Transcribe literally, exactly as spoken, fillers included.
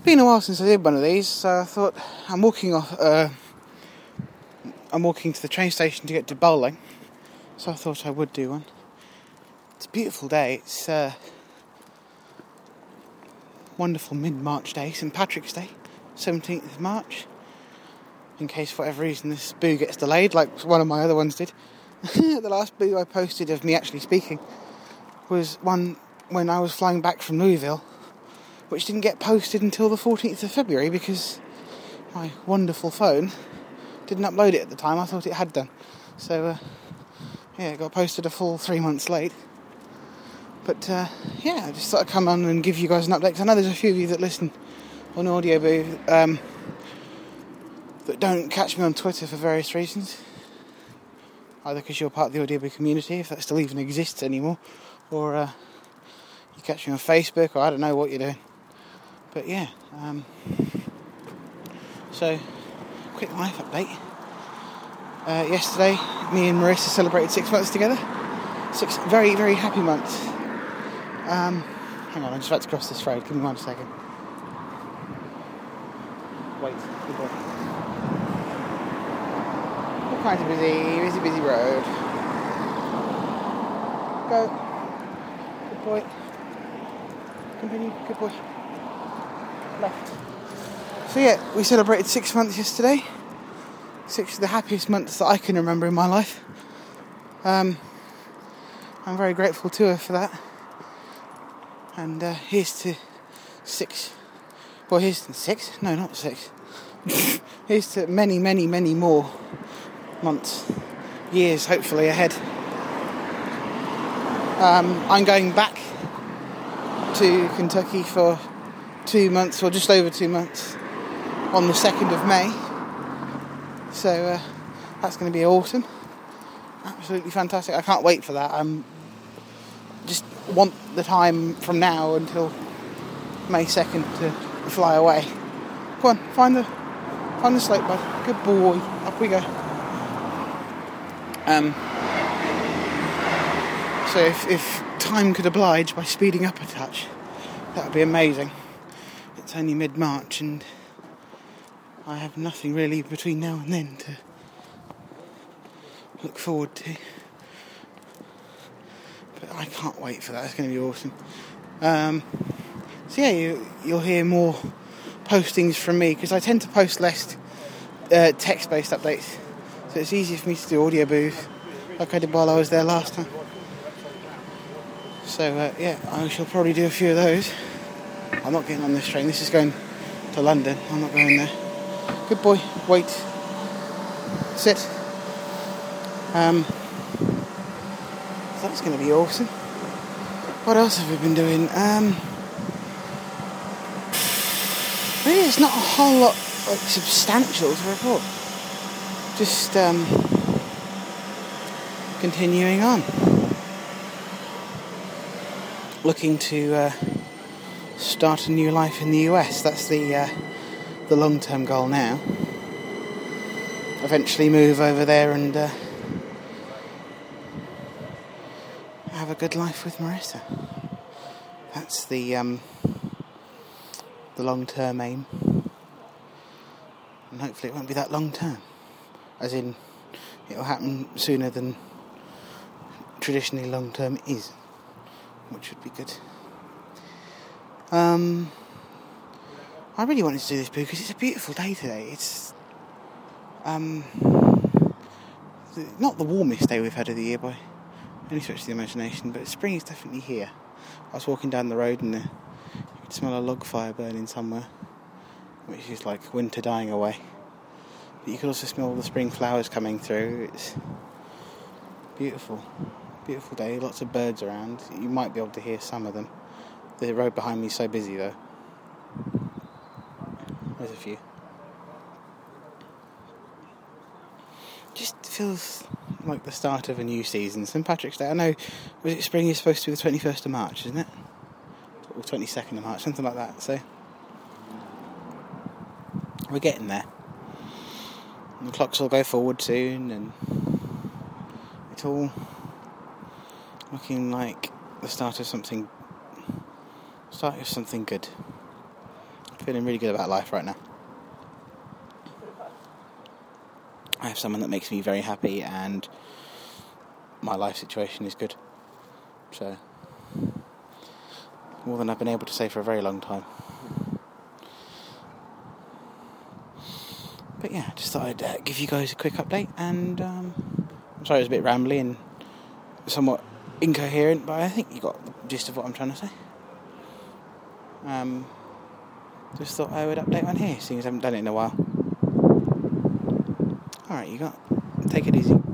been a while since I did one of these, so I thought I'm walking off. Uh, I'm walking to the train station to get to bowling, so I thought I would do one. It's a beautiful day. It's a wonderful mid-March day, Saint Patrick's Day, seventeenth of March. In case for whatever reason this boo gets delayed, like one of my other ones did. The last boo I posted of me actually speaking was one when I was flying back from Louisville, which didn't get posted until the fourteenth of February because my wonderful phone didn't upload it at the time. I thought it had done. So, uh, yeah, it got posted a full three months late. But, uh, yeah, I just thought I'd come on and give you guys an update. I know there's a few of you that listen on Audioboo um, that don't catch me on Twitter for various reasons. Either because you're part of the Audioboo community, if that still even exists anymore, or uh, you catch me on Facebook, or I don't know what you're doing. But yeah, um, so, quick life update. Uh, yesterday, me and Marissa celebrated six months together. Six very, very happy months. Um, hang on, I'm just about to cross this road. Give me one second. Wait, good boy. All kinds of busy, busy, busy road. Go. Good boy. Continue. Good boy. Left. So yeah, we celebrated six months yesterday. Six of the happiest months that I can remember in my life. Um, I'm very grateful to her for that. And uh, here's to six. Well, here's to six. No, not six. Here's to many, many, many more months, years, hopefully ahead. Um, I'm going back to Kentucky for two months, or just over two months, on the second of May. So uh, that's going to be awesome. Absolutely fantastic. I can't wait for that. I'm just want the time from now until May second to fly away. Go on, find the find the slope, bud. Good boy. Up we go. Um. So if, if time could oblige by speeding up a touch, that would be amazing. It's only mid-March and I have nothing really between now and then to look forward to. But I can't wait for that. It's going to be awesome. Um, so yeah, you, you'll hear more postings from me because I tend to post less uh, text-based updates. So it's easier for me to do Audioboo like I did while I was there last time. So uh, yeah, I shall probably do a few of those. I'm not getting on this train. This is going to London. I'm not going there. Good boy. Wait. Sit. Um, that's going to be awesome. What else have we been doing? Um, really, it's not a whole lot like substantial to report. Just um, continuing on. Looking to uh, start a new life in the U S. That's the uh, the long-term goal now. Eventually move over there and uh, have a good life with Marissa. That's the um, the long-term aim. And hopefully it won't be that long-term. As in, it'll happen sooner than traditionally long-term is. Which would be good. Um, I really wanted to do this boo because it's a beautiful day today. It's um, not the warmest day we've had of the year by any stretch of the imagination, but spring is definitely here. I was walking down the road and uh, you could smell a log fire burning somewhere, which is like winter dying away. But you could also smell all the spring flowers coming through. It's beautiful. Beautiful day, lots of birds around. You might be able to hear some of them. The road behind me is so busy though. There's a few. Just feels like the start of a new season. Saint Patrick's Day, I know, was it spring is supposed to be the twenty-first of March, isn't it? Or twenty-second of March, something like that, so we're getting there. And the clocks will go forward soon and it's all looking like the start of something start of something good. Feeling really good about life right now. I have someone that makes me very happy, and my life situation is good. So, more than I've been able to say for a very long time. But yeah, just thought I'd uh, give you guys a quick update, and um, I'm sorry it was a bit rambly and somewhat incoherent, but I think you got the gist of what I'm trying to say. Um, just thought I would update on here, seeing as I haven't done it in a while. Alright, you got. Take it easy.